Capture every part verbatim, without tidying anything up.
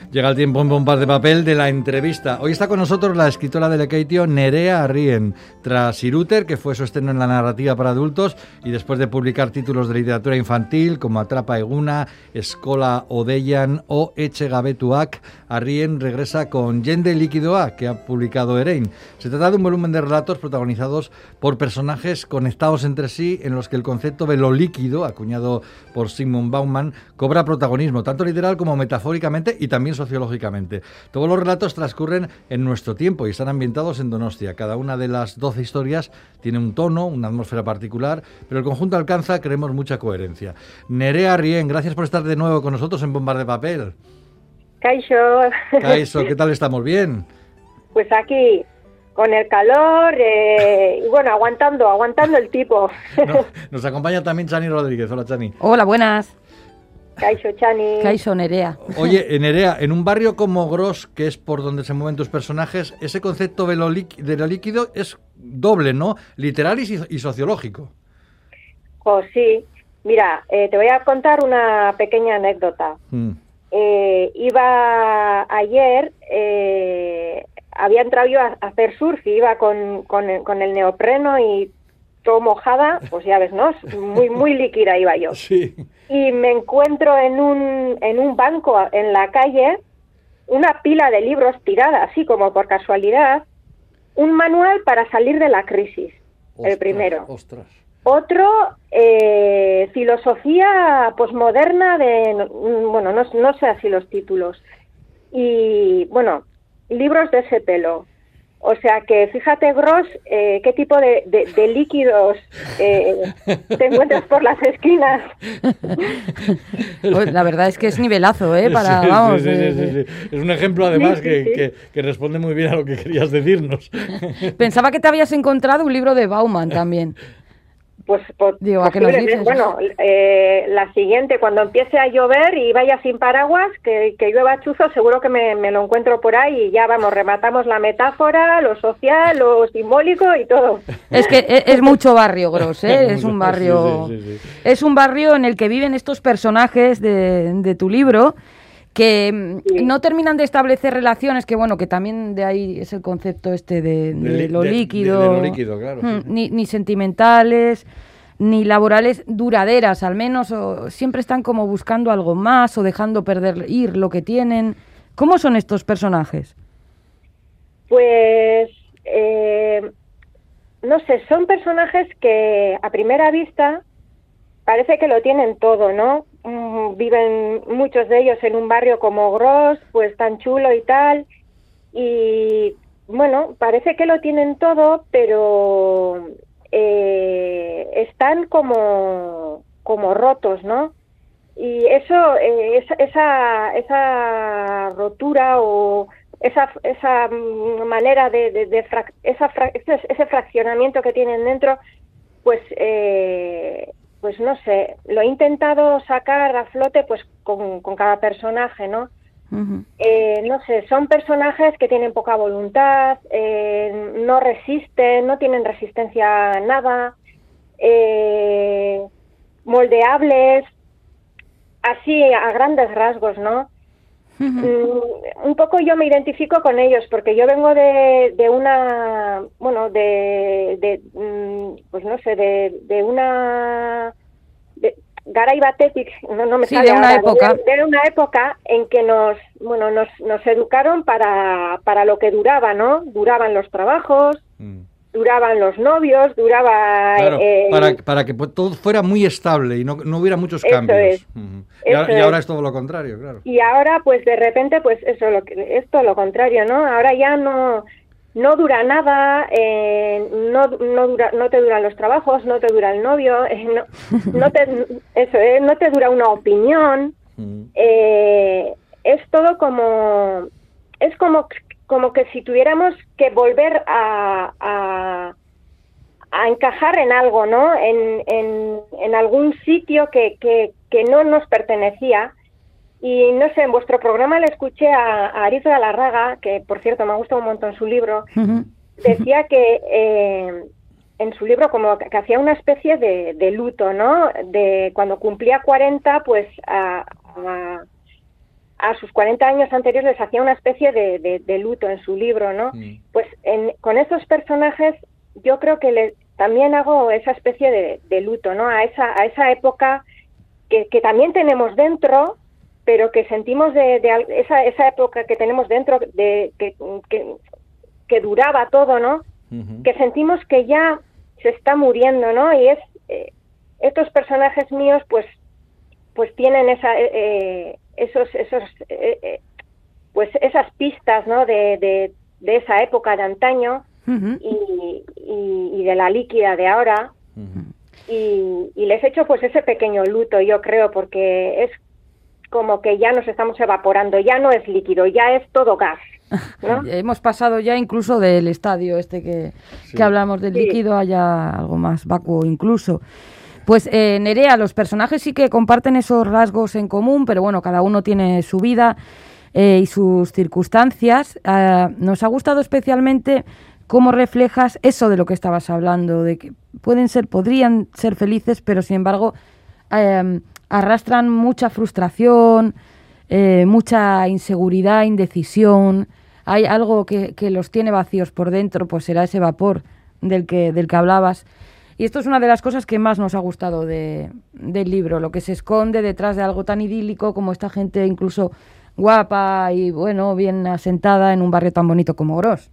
Llega el tiempo en Bombas de Papel de la entrevista. Hoy está con nosotros la escritora de Lekeitio, Nerea Arrien. Tras Iruter, que fue su estreno en la narrativa para adultos, y después de publicar títulos de literatura infantil como Atrapa Eguna, Eskola Odeian o Etxegabetuak, Arrien regresa con Jende Likidoa, que ha publicado Erein. Se trata de un volumen de relatos protagonizados por personajes conectados entre sí, en los que el concepto de lo líquido, acuñado por Zygmunt Bauman, cobra protagonismo, tanto literal como metafóricamente y también sociológicamente. Todos los relatos transcurren en nuestro tiempo y están ambientados en Donostia. Cada una de las doce historias tiene un tono, una atmósfera particular, pero el conjunto alcanza, creemos, mucha coherencia. Nerea Arrien, gracias por estar de nuevo con nosotros en Bombas de Papel. Kaixo. Kaixo, ¿qué tal estamos? ¿Bien? Pues aquí, con el calor eh, y bueno, aguantando, aguantando el tipo. No, nos acompaña también Chani Rodríguez. Hola, Chani. Hola, buenas. Kaixo, Chani. Kaixo, Nerea. Oye, Nerea, en un barrio como Gros, que es por donde se mueven tus personajes, ese concepto de lo, de lo líquido es doble, ¿no? Literal y, y sociológico. Oh, sí. Mira, eh, te voy a contar una pequeña anécdota. Mm. Eh, iba ayer, eh, había entrado yo a hacer surf y iba con, con, el, con el neopreno y todo mojada, pues ya ves, ¿no? Muy, muy líquida iba yo. Sí. Y me encuentro en un, en un banco en la calle, una pila de libros tirada, así como por casualidad, un manual para salir de la crisis, ostras, el primero. Ostras. Otro, eh, filosofía posmoderna de, bueno, no, no sé así los títulos. Y, bueno, libros de ese pelo. O sea que, fíjate, Gros, eh, qué tipo de, de, de líquidos eh, te encuentras por las esquinas. Pues la verdad es que es nivelazo, ¿eh? Para, sí, vamos, sí, sí, eh, sí, sí. Es un ejemplo, además, sí, que, sí. Que, que responde muy bien a lo que querías decirnos. Pensaba que te habías encontrado un libro de Bauman también. Pues, pues Digo, ¿a qué nos dices? Bueno, eh, la siguiente, cuando empiece a llover y vaya sin paraguas, que, que llueva chuzo, seguro que me, me lo encuentro por ahí y ya, vamos, rematamos la metáfora, lo social, lo simbólico y todo. Es que es, es mucho barrio, Gros, ¿eh? Es un barrio, sí, sí, sí, sí. Es un barrio en el que viven estos personajes de, de tu libro, que sí. no terminan de establecer relaciones, que bueno, que también de ahí es el concepto este de, de, de lo de, líquido, de, de lo líquido, claro, mm, sí. ni, ni sentimentales, ni laborales duraderas, al menos, o siempre están como buscando algo más o dejando perder ir lo que tienen. ¿Cómo son estos personajes? Pues, eh, no sé, son personajes que a primera vista parece que lo tienen todo, ¿no? Mm, viven muchos de ellos en un barrio como Gros, pues tan chulo y tal, y bueno, parece que lo tienen todo, pero eh, están como, como rotos, ¿no? Y eso, eh, esa, esa, esa rotura o esa, esa manera de, de, de frac, esa fra, ese, ese fraccionamiento que tienen dentro, pues eh, pues no sé, lo he intentado sacar a flote pues con, con cada personaje, ¿no? Uh-huh. Eh, no sé, son personajes que tienen poca voluntad, eh, no resisten, no tienen resistencia a nada, eh, moldeables, así a grandes rasgos, ¿no? Uh-huh. Mm, un poco yo me identifico con ellos porque yo vengo de, de una, bueno, de, de pues no sé, de, de una de, garai batetik, no, no me sí, sale de una ahora, época, de, de una época en que nos, bueno, nos, nos educaron para, para lo que duraba, ¿no? Duraban los trabajos. Mm. Duraban los novios, duraba... Claro, eh, para, para que todo fuera muy estable y no, no hubiera muchos eso cambios. Es, uh-huh. y, ahora, y ahora es todo lo contrario, claro. Y ahora, pues de repente, pues eso, lo que, es todo lo contrario, ¿no? Ahora ya no, no dura nada, eh, no, no, dura, no te duran los trabajos, no te dura el novio, eh, no, no, te, eso, eh, no te dura una opinión. Uh-huh. eh, es todo como... Es como... como que si tuviéramos que volver a, a, a encajar en algo, ¿no? En, en, en algún sitio que, que, que no nos pertenecía. Y no sé, en vuestro programa le escuché a, a Ariz Galarraga, que por cierto me ha gustado un montón su libro, uh-huh. decía que eh, en su libro como que, que hacía una especie de, de luto, ¿no? De cuando cumplía cuarenta, pues a... a a sus cuarenta años anteriores les hacía una especie de, de, de luto en su libro, ¿no? Mm. Pues en, con esos personajes yo creo que le, también hago esa especie de, de luto, ¿no? A esa, a esa época que, que también tenemos dentro, pero que sentimos de, de esa, esa época que tenemos dentro, de que, que, que duraba todo, ¿no? Uh-huh. Que sentimos que ya se está muriendo, ¿no? Y es eh, estos personajes míos, pues, pues tienen esa, eh, esos, esos, eh, eh, pues esas pistas, ¿no? De, de, de esa época de antaño. Uh-huh. y, y, y de la líquida de ahora. Uh-huh. y, y les he hecho pues ese pequeño luto, yo creo, porque es como que ya nos estamos evaporando, ya no es líquido, ya es todo gas, ¿no? Hemos pasado ya incluso del estadio este que, sí. que hablamos del sí. líquido a ya algo más vacuo incluso. Pues eh, Nerea, los personajes sí que comparten esos rasgos en común, pero bueno, cada uno tiene su vida eh, y sus circunstancias. Uh, nos ha gustado especialmente cómo reflejas eso de lo que estabas hablando, de que pueden ser, podrían ser felices, pero sin embargo eh, arrastran mucha frustración, eh, mucha inseguridad, indecisión. Hay algo que, que los tiene vacíos por dentro, pues será ese vapor del que, del que hablabas. Y esto es una de las cosas que más nos ha gustado de, del libro, lo que se esconde detrás de algo tan idílico como esta gente incluso guapa y bueno, bien asentada en un barrio tan bonito como Gros.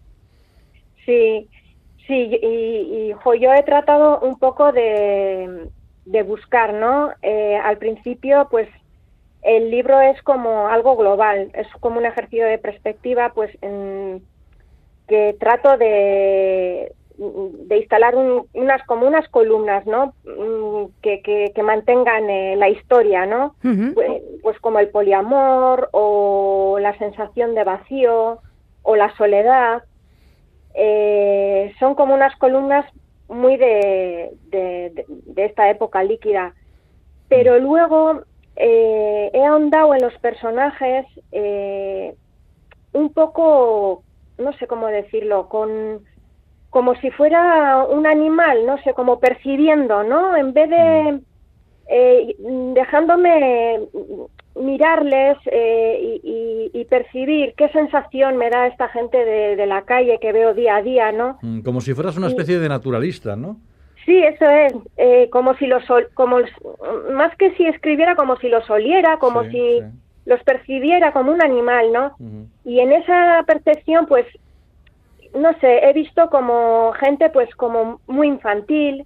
Sí, sí, y, y jo, yo he tratado un poco de, de buscar, ¿no? Eh, al principio, pues, el libro es como algo global, es como un ejercicio de perspectiva, pues, en, que trato de, de instalar un, unas como unas columnas, ¿no? Que, que, que mantengan eh, la historia, ¿no? Uh-huh. Pues, pues como el poliamor o la sensación de vacío o la soledad. Eh, son como unas columnas muy de, de, de, de esta época líquida, pero luego eh, he ahondado en los personajes eh, un poco, no sé cómo decirlo, con como si fuera un animal, no sé, como percibiendo, ¿no? En vez de eh, dejándome mirarles eh, y, y, y percibir qué sensación me da esta gente de, de la calle que veo día a día, ¿no? Como si fueras una especie de naturalista, ¿no? Sí, eso es, eh, como si los, como más que si escribiera, como si los oliera, como sí, si sí. los percibiera como un animal, ¿no? Uh-huh. Y en esa percepción, pues, no sé, he visto como gente, pues, como muy infantil,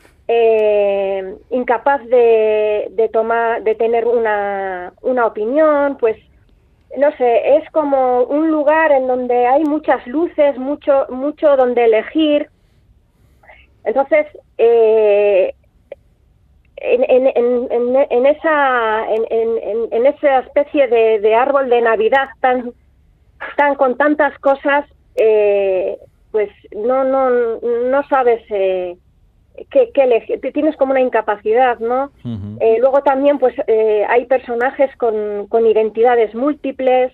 Eh, incapaz de, de tomar, de tener una, una opinión, pues no sé, es como un lugar en donde hay muchas luces, mucho, mucho donde elegir. Entonces, eh, en, en, en, en esa, en, en, en esa especie de, de árbol de Navidad tan, tan con tantas cosas, eh, pues no, no, no sabes. Eh, Que, que le, tienes como una incapacidad, ¿no? Uh-huh. Eh, luego también, pues, eh, hay personajes con, con identidades múltiples,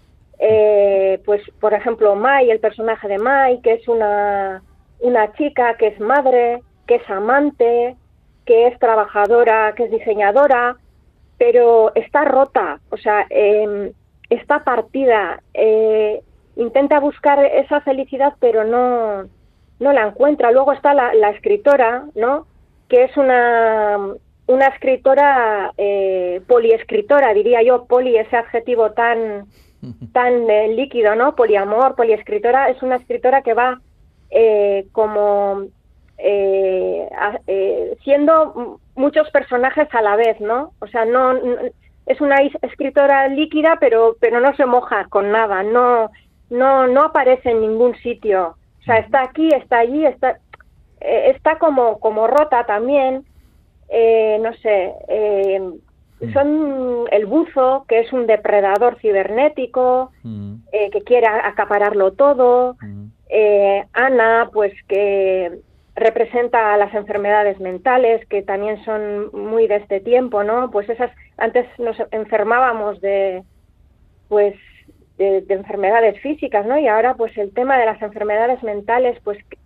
eh, pues, por ejemplo, Mai, el personaje de Mai, que es una, una chica que es madre, que es amante, que es trabajadora, que es diseñadora, pero está rota, o sea, eh, está partida, eh, intenta buscar esa felicidad, pero no... no la encuentra. Luego está la, la escritora, ¿no? Que es una, una escritora eh, poliescritora, diría yo, poli, ese adjetivo tan, tan eh, líquido, ¿no? Poliamor, poliescritora, es una escritora que va eh, como eh, a, eh, siendo muchos personajes a la vez, ¿no? O sea, no, no es una escritora líquida, pero, pero no se moja con nada, no, no, no aparece en ningún sitio. O sea, está aquí, está allí, está eh, está como como rota también, eh, no sé, eh, son el buzo, que es un depredador cibernético, mm. eh, que quiere acapararlo todo, mm. eh, Ana, pues que representa a las enfermedades mentales, que también son muy de este tiempo, ¿no? Pues esas, antes nos enfermábamos de, pues, De, de enfermedades físicas, ¿no? Y ahora, pues, el tema de las enfermedades mentales, pues, que,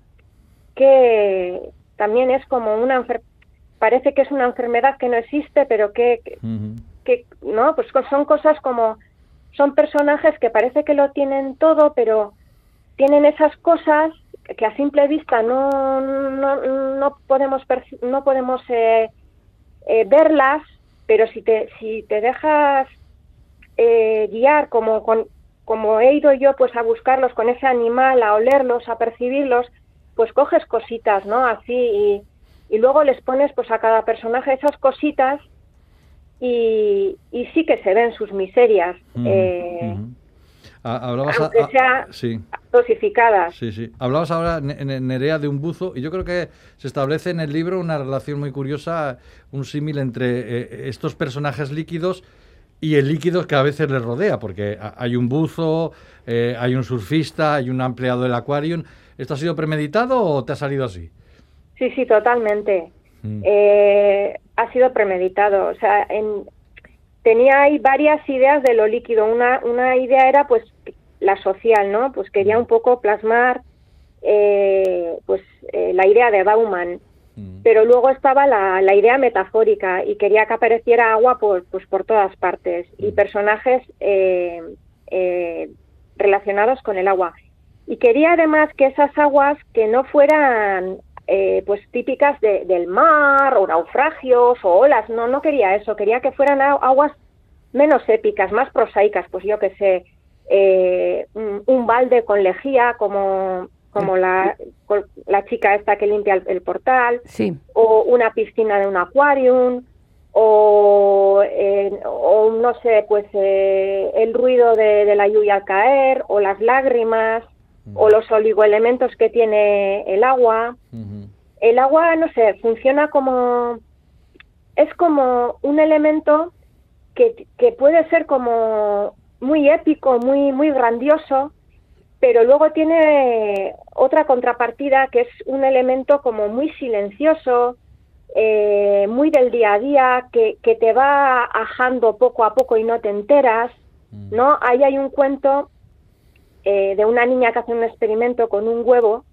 que también es como una enfer- parece que es una enfermedad que no existe, pero que, que, uh-huh. que, ¿no? Pues son cosas como son personajes que parece que lo tienen todo, pero tienen esas cosas que a simple vista no, no, no podemos, no podemos eh, eh, verlas, pero si te, si te dejas eh, guiar como, con, como he ido yo pues a buscarlos con ese animal, a olerlos, a percibirlos, pues coges cositas, ¿no? Así, y, y luego les pones pues a cada personaje esas cositas y, y sí que se ven sus miserias. Mm, eh, mm. Hablabas aunque a, a, sea sí. dosificadas. Sí, sí. Hablabas ahora, Nerea, de un buzo, y yo creo que se establece en el libro una relación muy curiosa, un símil entre eh, estos personajes líquidos y el líquido que a veces les rodea, porque hay un buzo, eh, hay un surfista, hay un empleado del Aquarium. ¿Esto ha sido premeditado o te ha salido así? Sí, sí, totalmente. Mm. Eh, ha sido premeditado. O sea, en, tenía ahí varias ideas de lo líquido. Una, una idea era, pues, la social, ¿no? Pues quería un poco plasmar, eh, pues, eh, la idea de Bauman. Mm. Pero luego estaba la, la idea metafórica y quería que apareciera agua por, pues, por todas partes mm. y personajes eh, eh, relacionados con el agua. Y quería además que esas aguas que no fueran eh, pues típicas de, del mar o naufragios o olas, no, no quería eso, quería que fueran aguas menos épicas, más prosaicas, pues yo qué sé, eh, un, un balde con lejía como, como la, la chica esta que limpia el, el portal, sí. o una piscina de un aquarium, o, eh, o no sé, pues eh, el ruido de, de la lluvia al caer, o las lágrimas, o los oligoelementos que tiene el agua. Uh-huh. El agua, no sé, funciona como... es como un elemento que, que puede ser como muy épico, muy, muy grandioso, pero luego tiene otra contrapartida que es un elemento como muy silencioso, eh, muy del día a día, que, que te va ajando poco a poco y no te enteras, uh-huh. ¿no? Ahí hay un cuento... Eh, de una niña que hace un experimento con un huevo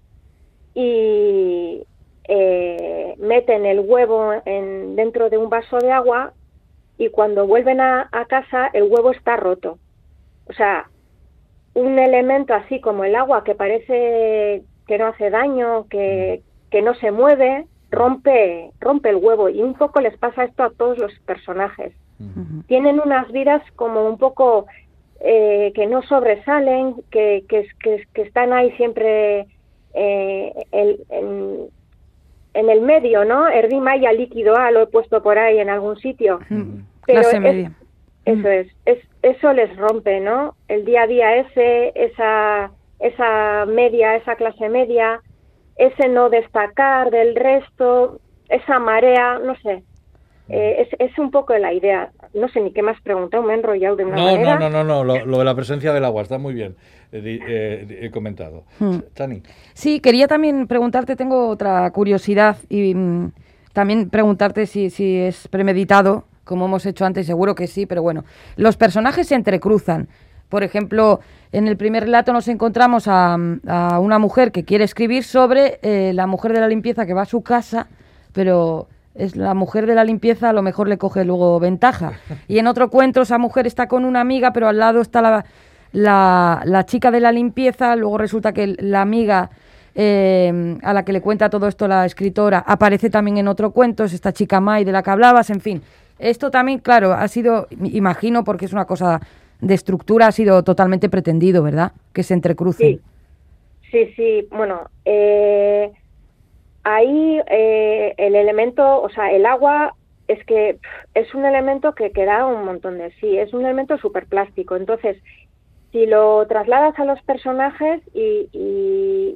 y eh, meten el huevo en, dentro de un vaso de agua y cuando vuelven a, a casa el huevo está roto. O sea, un elemento así como el agua que parece que no hace daño, que, que no se mueve, rompe, rompe el huevo, y un poco les pasa esto a todos los personajes. Uh-huh. Tienen unas vidas como un poco... Eh, que no sobresalen, que, que, que, que están ahí siempre eh, el, en, en el medio, ¿no? Erdimaya líquido A, lo he puesto por ahí en algún sitio. Mm. Pero Clase es, media. Eso mm. es, es, eso les rompe, ¿no? El día a día ese, esa, esa media, esa clase media, ese no destacar del resto, esa marea, no sé. Eh, es, es un poco la idea. No sé ni qué más preguntado, me he enrollado de una no, manera. No, no, no, no, lo, lo de la presencia del agua está muy bien eh, eh, he comentado. Hmm. Chani. Sí, quería también preguntarte, tengo otra curiosidad y mm, también preguntarte si, si es premeditado, como hemos hecho antes, seguro que sí, pero bueno, los personajes se entrecruzan. Por ejemplo, en el primer relato nos encontramos a, a una mujer que quiere escribir sobre eh, la mujer de la limpieza que va a su casa, pero... es la mujer de la limpieza, a lo mejor le coge luego ventaja. Y en otro cuento esa mujer está con una amiga, pero al lado está la, la, la chica de la limpieza, luego resulta que la amiga eh, a la que le cuenta todo esto la escritora aparece también en otro cuento, es esta chica Mai de la que hablabas, en fin. Esto también, claro, ha sido, imagino, porque es una cosa de estructura, ha sido totalmente pretendido, ¿verdad? Que se entrecrucen. Sí, sí, sí. Bueno, eh... ahí eh, el elemento, o sea, el agua es que pff, es un elemento que, que da un montón de sí, es un elemento súper plástico. Entonces, si lo trasladas a los personajes y, y,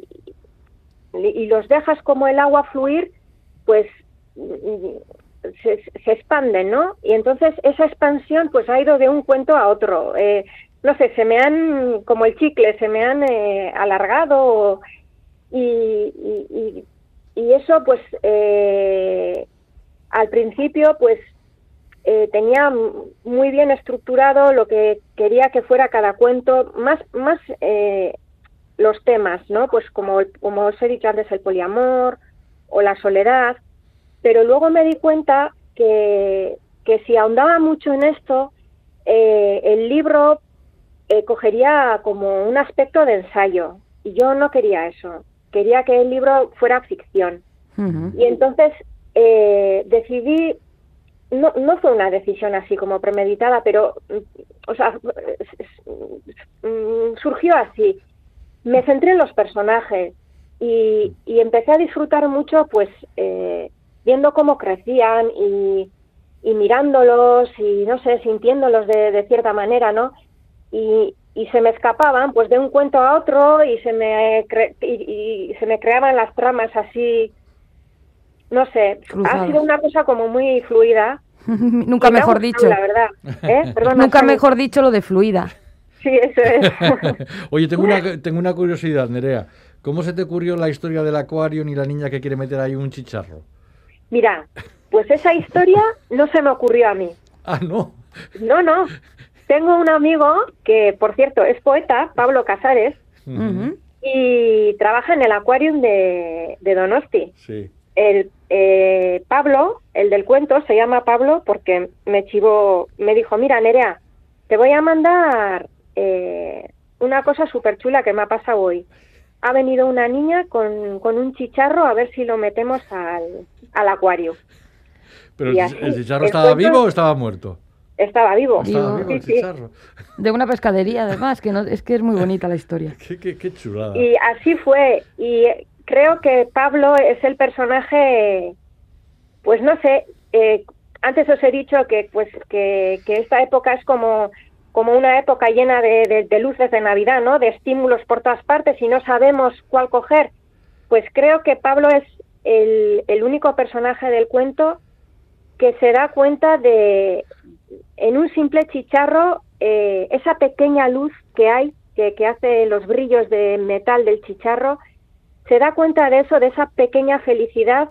y los dejas como el agua fluir, pues se, se expanden, ¿no? Y entonces esa expansión pues ha ido de un cuento a otro. Eh, no sé, se me han, como el chicle, se me han eh, alargado y... y, y Y eso, pues, eh, al principio, pues, eh, tenía muy bien estructurado lo que quería que fuera cada cuento, más, más eh, los temas, ¿no? Pues como, como os he dicho antes, el poliamor o la soledad, pero luego me di cuenta que, que si ahondaba mucho en esto, eh, el libro eh, cogería como un aspecto de ensayo. Y yo no quería eso. Quería que el libro fuera ficción. Uh-huh. Y entonces eh, decidí, no, no fue una decisión así como premeditada, pero, o sea, surgió así. Me centré en los personajes y, y empecé a disfrutar mucho, pues, eh, viendo cómo crecían y, y mirándolos y, no sé, sintiéndolos de, de cierta manera, ¿no? Y, y se me escapaban, pues, de un cuento a otro y se me cre- y, y se me creaban las tramas así, no sé, Cruzados. Ha sido una cosa como muy fluida. Nunca mejor dicho. La verdad. ¿Eh? Perdona, Nunca mejor dicho lo de fluida. Sí, eso es. Oye, tengo una, tengo una curiosidad, Nerea. ¿Cómo se te ocurrió la historia del acuario y la niña que quiere meter ahí un chicharro? Mira, pues esa historia no se me ocurrió a mí. Ah, ¿no? No, no. Tengo un amigo que, por cierto, es poeta, Pablo Casares, uh-huh. y trabaja en el Aquarium de, de Donosti. Sí. El, eh, Pablo, el del cuento, se llama Pablo porque me chivó, me dijo, mira, Nerea, te voy a mandar eh, una cosa súper chula que me ha pasado hoy. Ha venido una niña con, con un chicharro a ver si lo metemos al, al acuario. ¿Pero el, así, el chicharro el estaba cuento, vivo o estaba muerto? Estaba vivo. Estaba vivo, sí, el chicharro. Sí. De una pescadería, además, que no, es que es muy bonita la historia. qué, qué, qué chulada. Y así fue. Y creo que Pablo es el personaje, pues no sé, eh, antes os he dicho que pues que, que esta época es como, como una época llena de, de, de luces de Navidad, ¿no? De estímulos por todas partes y no sabemos cuál coger. Pues creo que Pablo es el, el único personaje del cuento que se da cuenta de, en un simple chicharro, eh, esa pequeña luz que hay, que, que hace los brillos de metal del chicharro, se da cuenta de eso, de esa pequeña felicidad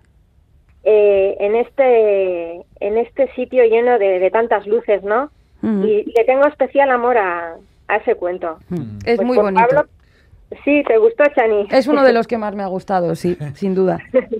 eh, en este en este sitio lleno de, de tantas luces, ¿no? Uh-huh. Y le tengo especial amor a, a ese cuento. Uh-huh. Es pues muy bonito. Pablo, sí, ¿te gustó, Chani? Es uno de los que más me ha gustado, sí, sin duda.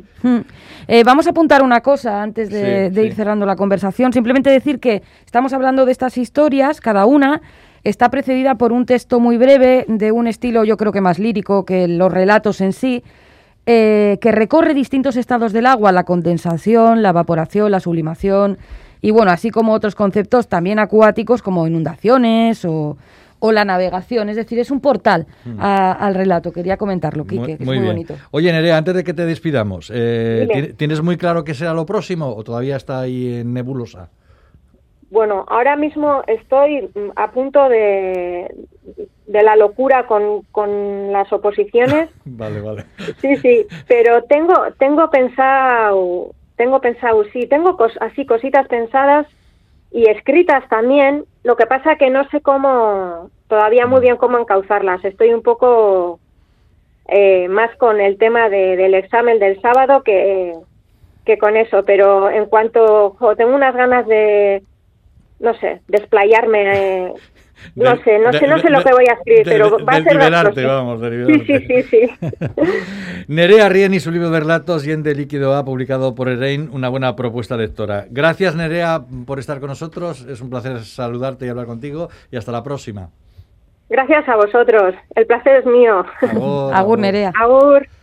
eh, vamos a apuntar una cosa antes de, sí, de ir sí. cerrando la conversación. Simplemente decir que estamos hablando de estas historias, cada una está precedida por un texto muy breve, de un estilo yo creo que más lírico que los relatos en sí, eh, que recorre distintos estados del agua, la condensación, la evaporación, la sublimación, y bueno, así como otros conceptos también acuáticos como inundaciones o, o la navegación. Es decir, es un portal a, al relato. Quería comentarlo, Quique, muy, que es muy, muy bonito. Oye, Nerea, antes de que te despidamos, eh, ¿tienes muy claro qué será lo próximo o todavía está ahí en nebulosa? Bueno, ahora mismo estoy a punto de, de la locura con, con las oposiciones. Vale, vale. Sí, sí, pero tengo tengo pensado, tengo pensado, sí, tengo cos, así cositas pensadas y escritas también. Lo que pasa que no sé cómo, todavía muy bien cómo encauzarlas. Estoy un poco eh, más con el tema de, del examen del sábado que, que con eso, pero en cuanto, jo, tengo unas ganas de... no sé, desplayarme, eh, no de, sé, no de, sé, no sé de, lo que voy a escribir, de, pero va a ser liberarte, vamos, de liberarte. Sí, sí, sí, sí. Nerea Arrién y su libro de relatos, Yen de Líquido A, publicado por Erein, una buena propuesta lectora. Gracias, Nerea, por estar con nosotros, es un placer saludarte y hablar contigo, y hasta la próxima. Gracias a vosotros, el placer es mío. Agur, Agur, Nerea. Agur.